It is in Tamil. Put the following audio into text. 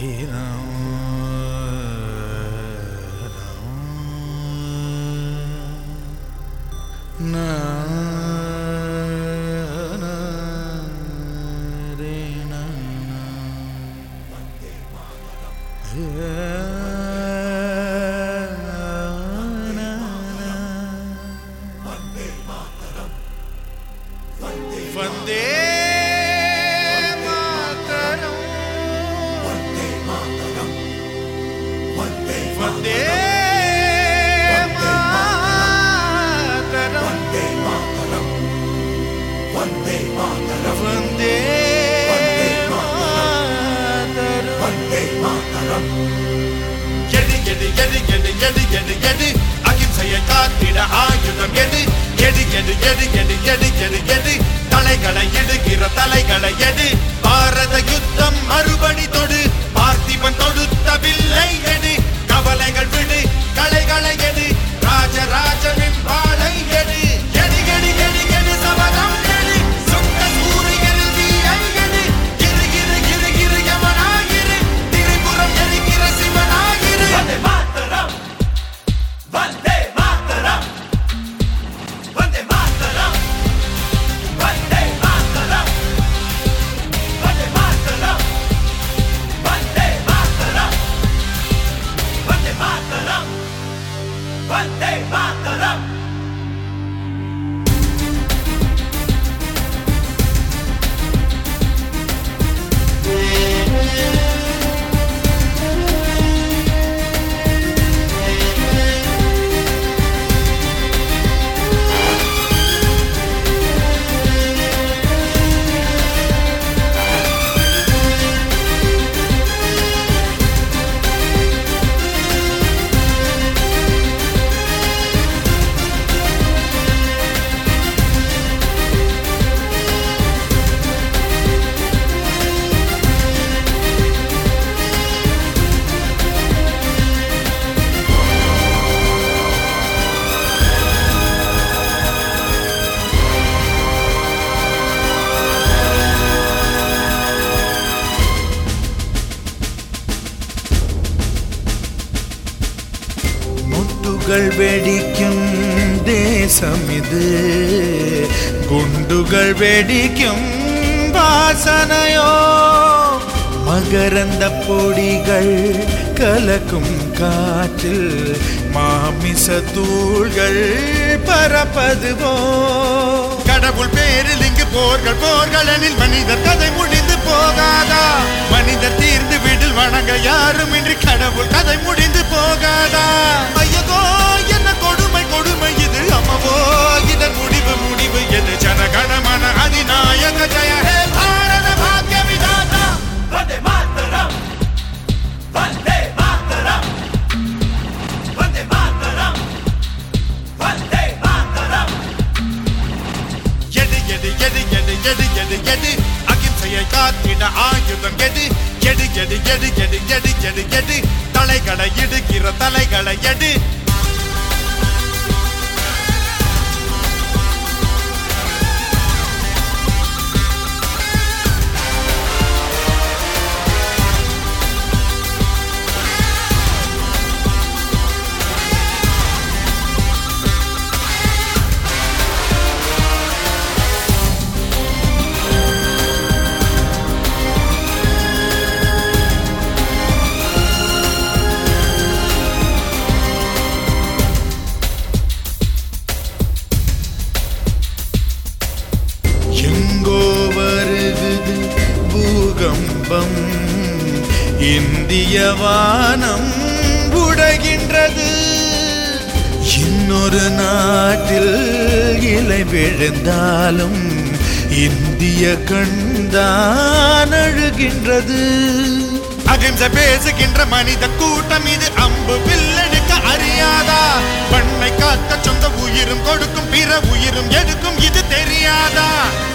அகிம்சையை காத்திட ஆயுதம் எடு எடு எடு எடு எடு எடு எடு எடு தலைகளை எடுக்கிற தலைகளை எடு பாரத யுத்தம் மறுபடி தொடு பார்த்திபன் தொடுத்த வில்லை எடு கவலைகள் விடு கலைகளை எடு ராஜராஜனின் வாளை எடு எடு எடு எடு எடு சபதம் எடு சொந்த சூரியனில் தீயை எடு இரு இரு இரு இரு யமனாயிரு திரிபுரம் எரிக்கிற சிவனாயிரு வந்தே மாதரம் வந்தே மாதரம் வந்தே மாதரம் வந்தே மாதரம் வந்தே மாதரம் வந்தே மாதரம் வந்தே மாதரம் வந்தே மாதரம் வெடிக்கும் தேசம் இது குண்டுகள் வெடிக்கும் வாசனையோ மகரந்த பொடிகள் கலக்கும் காற்றில் மாமிச தூள்கள் பரப்பதுவோ கடவுள் பேரில் இங்கு போர்கள் போர்களெனில் மனிதர் கதை முடிந்து போகாதா மனிதர் தீர்ந்து விடில் வணங்க யாரும் இன்றி கடவுள் கதை முடிந்து போகாதா ஐயகோ என்ன கொடுமை கொடுமை இது அம்மவோ இதன் முடிவு முடிவு எது ஜனகணமன அதிநாயக ஜெய ஹே பாரத பாக்ய விதாதா வந்தே மாதரம் வந்தே மாதரம் வந்தே மாதரம் வந்தே மாதரம் எடு எடு எடு எடு எடு எடு எடு அகிம்சையை காத்திட ஆயுதம் எடு எடு எடு எடு எடு எடு எடு எடு தலைகளை எடுக்கிற தலைகளை எடு இந்திய வானம் உடைகின்றது இன்னொரு நாட்டில் இலை விழுந்தாலும் இந்திய கண்தான் அழுகின்றது அகிம்சை பேசுகின்ற மனித கூட்டம் இது அம்பு வில்லெடுக்க அறியாதா பண்ணை காக்க சொந்த உயிரும் கொடுக்கும் பிற உயிரும் எடுக்கும் இது தெரியாதா